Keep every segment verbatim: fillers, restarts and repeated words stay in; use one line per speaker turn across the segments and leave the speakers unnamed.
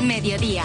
Mediodía.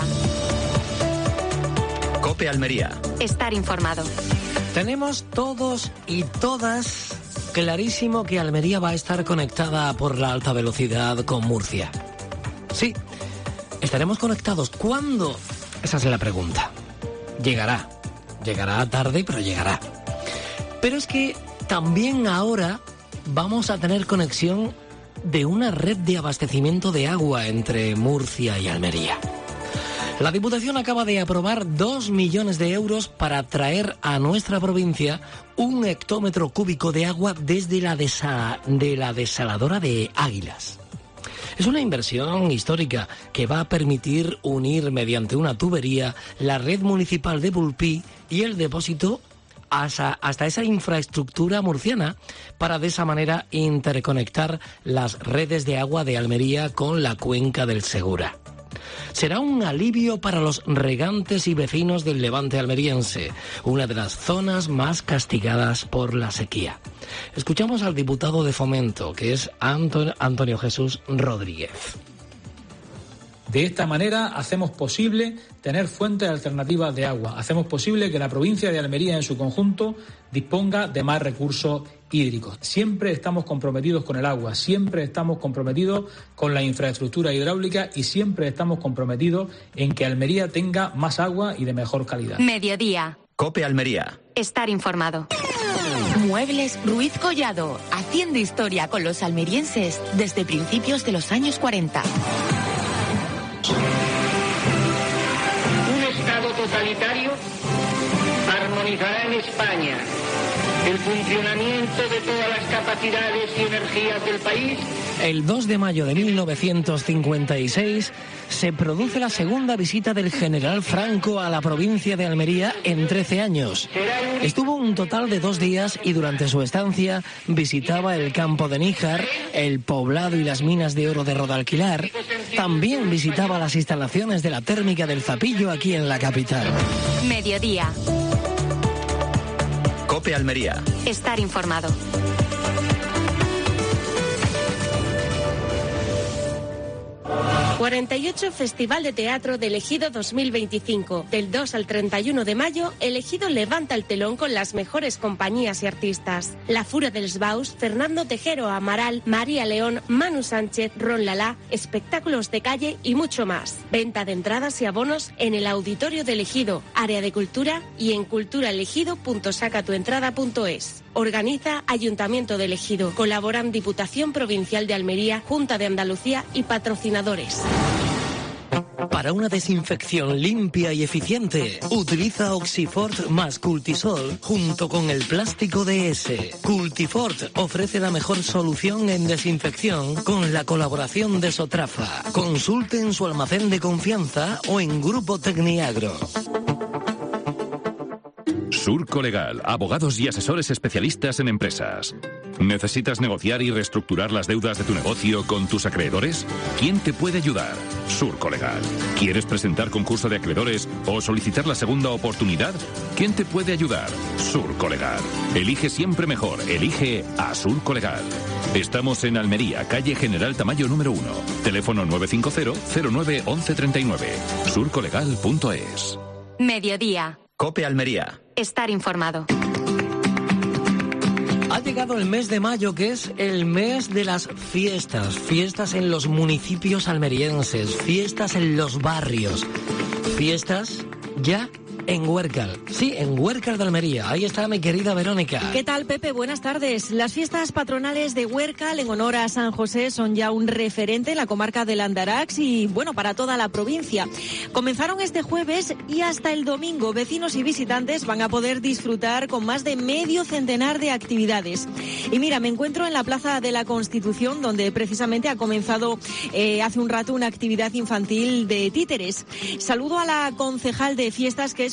COPE Almería.
Estar informado.
Tenemos todos y todas clarísimo que Almería va a estar conectada por la alta velocidad con Murcia. Sí, estaremos conectados. ¿Cuándo? Esa es la pregunta. Llegará. Llegará tarde, pero llegará. Pero es que también ahora vamos a tener conexión de una red de abastecimiento de agua entre Murcia y Almería. La Diputación acaba de aprobar dos millones de euros para traer a nuestra provincia un hectómetro cúbico de agua desde la, desa- de la desaladora de Águilas. Es una inversión histórica que va a permitir unir mediante una tubería la red municipal de Bulpí y el depósito hasta, hasta esa infraestructura murciana para de esa manera interconectar las redes de agua de Almería con la cuenca del Segura. Será un alivio para los regantes y vecinos del Levante almeriense, una de las zonas más castigadas por la sequía. Escuchamos al diputado de Fomento, que es Anton- Antonio Jesús Rodríguez.
De esta manera hacemos posible tener fuentes alternativas de agua, hacemos posible que la provincia de Almería en su conjunto disponga de más recursos hídricos. Siempre estamos comprometidos con el agua, siempre estamos comprometidos con la infraestructura hidráulica y siempre estamos comprometidos en que Almería tenga más agua y de mejor calidad.
Mediodía.
COPE Almería.
Estar informado.
Muebles Ruiz Collado, haciendo historia con los almerienses desde principios de los años cuarenta.
Un Estado totalitario armonizará en España el funcionamiento de todas las capacidades y energías del país.
El dos de mayo de mil novecientos cincuenta y seis se produce la segunda visita del general Franco a la provincia de Almería en trece años. Estuvo un total de dos días y durante su estancia visitaba el campo de Níjar, el poblado y las minas de oro de Rodalquilar. También visitaba las instalaciones de la térmica del Zapillo aquí en la capital.
Mediodía.
COPE Almería.
Estar informado.
cuarenta y ocho Festival de Teatro de Ejido dos mil veinticinco. Del dos al treinta y uno de mayo, el Ejido levanta el telón con las mejores compañías y artistas. La Fura dels Baus, Fernando Tejero Amaral, María León, Manu Sánchez, Ron Lalá, espectáculos de calle y mucho más. Venta de entradas y abonos en el Auditorio del Ejido, Área de Cultura y en culturaelegido punto sacatuentrada punto es. Organiza Ayuntamiento del Ejido. Colaboran Diputación Provincial de Almería, Junta de Andalucía y patrocinadores.
Para una desinfección limpia y eficiente, utiliza Oxifort más Cultisol junto con el plástico D S. Cultifort ofrece la mejor solución en desinfección con la colaboración de Sotrafa. Consulte en su almacén de confianza o en Grupo Tecniagro.
Surco Legal, abogados y asesores especialistas en empresas. ¿Necesitas negociar y reestructurar las deudas de tu negocio con tus acreedores? ¿Quién te puede ayudar? Surco Legal. ¿Quieres presentar concurso de acreedores o solicitar la segunda oportunidad? ¿Quién te puede ayudar? Surco Legal. Elige siempre mejor. Elige a Surco Legal. Estamos en Almería, calle General Tamayo número uno. Teléfono nueve cinco cero, cero nueve, once treinta y nueve. surcolegal punto es.
Mediodía.
COPE Almería.
Estar informado.
Ha llegado el mes de mayo, que es el mes de las fiestas. Fiestas en los municipios almerienses, fiestas en los barrios, fiestas ya en Huércal. Sí, en Huércal de Almería. Ahí está mi querida Verónica.
¿Qué tal, Pepe? Buenas tardes. Las fiestas patronales de Huércal en honor a San José son ya un referente en la comarca del Andarax y, bueno, para toda la provincia. Comenzaron este jueves y hasta el domingo vecinos y visitantes van a poder disfrutar con más de medio centenar de actividades. Y mira, me encuentro en la Plaza de la Constitución, donde precisamente ha comenzado eh, hace un rato una actividad infantil de títeres. Saludo a la concejal de fiestas, que es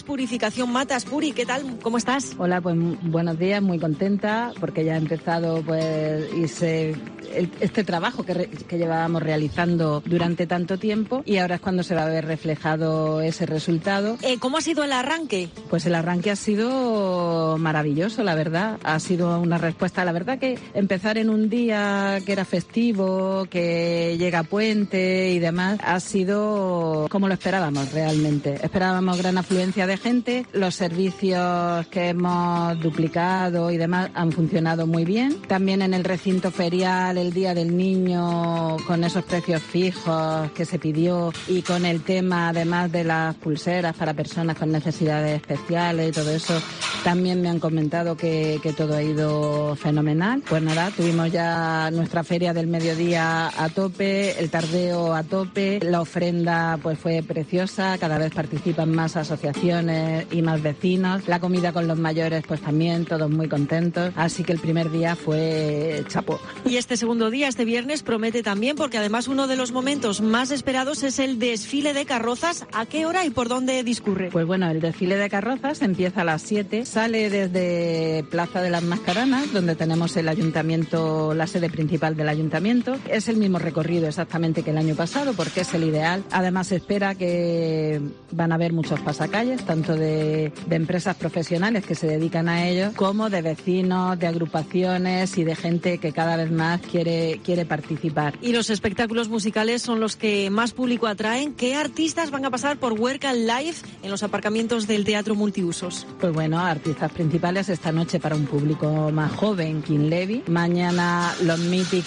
Purificación Matas. Puri, ¿qué tal? ¿Cómo estás?
Hola, pues buenos días, muy contenta porque ya ha empezado pues y se, el, este trabajo que, re, que llevábamos realizando durante tanto tiempo y ahora es cuando se va a ver reflejado ese resultado.
Eh, ¿Cómo ha sido el arranque?
Pues el arranque ha sido maravilloso, la verdad. Ha sido una respuesta. La verdad que empezar en un día que era festivo, que llega puente y demás, ha sido como lo esperábamos realmente. Esperábamos gran afluencia de gente. Los servicios que hemos duplicado y demás han funcionado muy bien. También en el recinto ferial, el Día del Niño, con esos precios fijos que se pidió y con el tema además de las pulseras para personas con necesidades especiales y todo eso, también me han comentado que, que todo ha ido fenomenal. Pues nada, tuvimos ya nuestra feria del mediodía a tope, el tardeo a tope, la ofrenda pues fue preciosa, cada vez participan más asociaciones y más vecinos, la comida con los mayores pues también, todos muy contentos, así que el primer día fue chapó.
Y este segundo día, este viernes, promete también, porque además uno de los momentos más esperados es el desfile de carrozas. ¿A qué hora y por dónde discurre?
Pues bueno, el desfile de carrozas empieza a las siete, sale desde Plaza de las Mascaranas, donde tenemos el ayuntamiento, la sede principal del ayuntamiento. Es el mismo recorrido exactamente que el año pasado, porque es el ideal. Además se espera que van a haber muchos pasacalles, tanto de, de empresas profesionales que se dedican a ello, como de vecinos, de agrupaciones y de gente que cada vez más quiere, quiere participar.
Y los espectáculos musicales son los que más público atraen. ¿Qué artistas van a pasar por Huércal Live en los aparcamientos del Teatro Multiusos?
Pues bueno, artistas principales esta noche para un público más joven, King Levy. Mañana los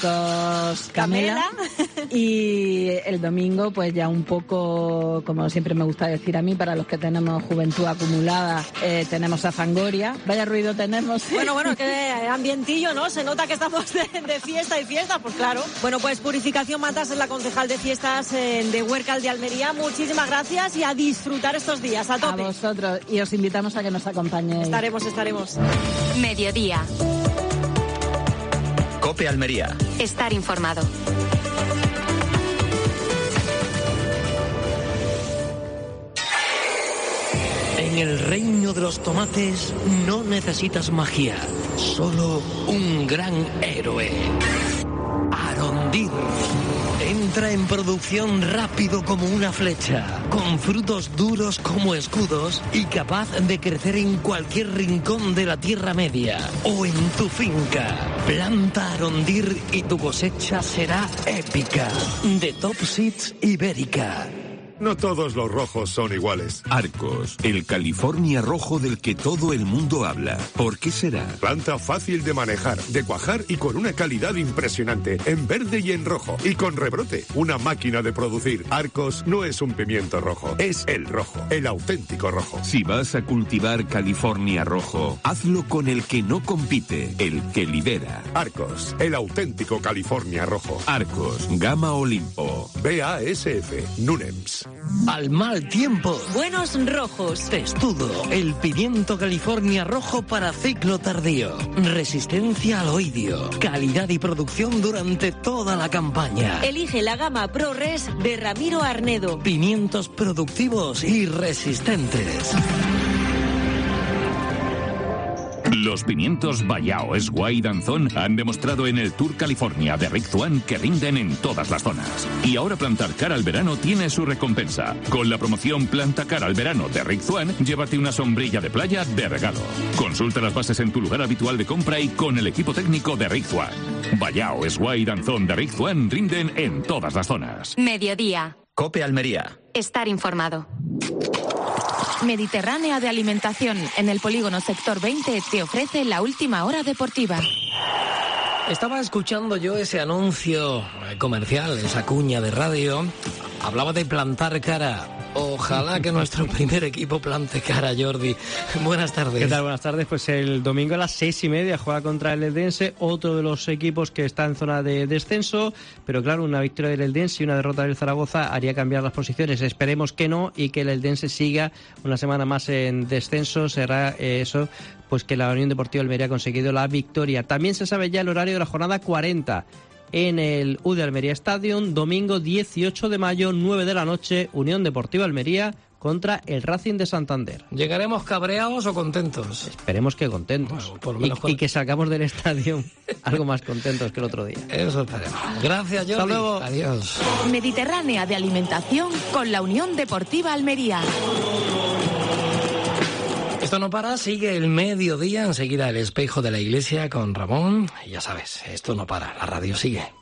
míticos Camela. Camela. Y el domingo pues ya un poco, como siempre me gusta decir a mí, para los que tenemos juventud acumulada, eh, tenemos a Fangoria. Vaya ruido tenemos.
Bueno, bueno, que ambientillo, ¿no? Se nota que estamos de, de fiesta y fiesta, pues claro. Bueno, pues Purificación Matas es la concejal de fiestas eh, de Huércal de Almería. Muchísimas gracias y a disfrutar estos días, a tope.
A vosotros, y os invitamos a que nos acompañéis.
Estaremos, estaremos.
Mediodía.
COPE Almería.
Estar informado.
En el reino de los tomates no necesitas magia, solo un gran héroe. Arondir. Entra en producción rápido como una flecha, con frutos duros como escudos y capaz de crecer en cualquier rincón de la Tierra Media o en tu finca. Planta Arondir y tu cosecha será épica. De Top Seeds Ibérica.
No todos los rojos son iguales.
Arcos, el California rojo del que todo el mundo habla. ¿Por qué será?
Planta fácil de manejar, de cuajar y con una calidad impresionante, en verde y en rojo. Y con rebrote, una máquina de producir. Arcos no es un pimiento rojo, es el rojo, el auténtico rojo.
Si vas a cultivar California rojo, hazlo con el que no compite, el que lidera.
Arcos, el auténtico California rojo.
Arcos, Gama Olimpo.
B A S F, Nunems.
Al mal tiempo.
Buenos rojos.
Testudo, el pimiento California rojo para ciclo tardío. Resistencia al oidio. Calidad y producción durante toda la campaña.
Elige la gama ProRes de Ramiro Arnedo.
Pimientos productivos y resistentes.
Los pimientos Vallao, Esguá y Danzón han demostrado en el Tour California de Rick Zwan que rinden en todas las zonas. Y ahora plantar cara al verano tiene su recompensa. Con la promoción Planta cara al verano de Rick Zwan, llévate una sombrilla de playa de regalo. Consulta las bases en tu lugar habitual de compra y con el equipo técnico de Rick Zwan. Vallao, Esguá y Danzón de Rick Zwan rinden en todas las zonas.
Mediodía.
COPE Almería.
Estar informado.
Mediterránea de Alimentación, en el polígono Sector veinte, te ofrece la última hora deportiva.
Estaba escuchando yo ese anuncio comercial, esa cuña de radio. Hablaba de plantar cara. Ojalá que nuestro primer equipo plante cara, Jordi. Buenas tardes.
¿Qué tal? Buenas tardes. Pues el domingo a las seis y media juega contra el Eldense, otro de los equipos que está en zona de descenso. Pero claro, una victoria del Eldense y una derrota del Zaragoza haría cambiar las posiciones. Esperemos que no y que el Eldense siga una semana más en descenso. Será eh, eso, pues que la Unión Deportiva Almería ha conseguido la victoria. También se sabe ya el horario de la jornada cuarenta. En el U de Almería Stadium, domingo dieciocho de mayo, nueve de la noche, Unión Deportiva Almería contra el Racing de Santander.
¿Llegaremos cabreados o contentos?
Esperemos que contentos.
Bueno, por lo menos
y,
con...
y que salgamos del estadio algo más contentos que el otro día.
Eso esperemos. Gracias, Jordi.
Hasta luego.
Adiós.
Mediterránea de alimentación con la Unión Deportiva Almería.
Esto no para, sigue el mediodía, enseguida el espejo de la iglesia con Ramón. Y ya sabes, esto no para, la radio sigue.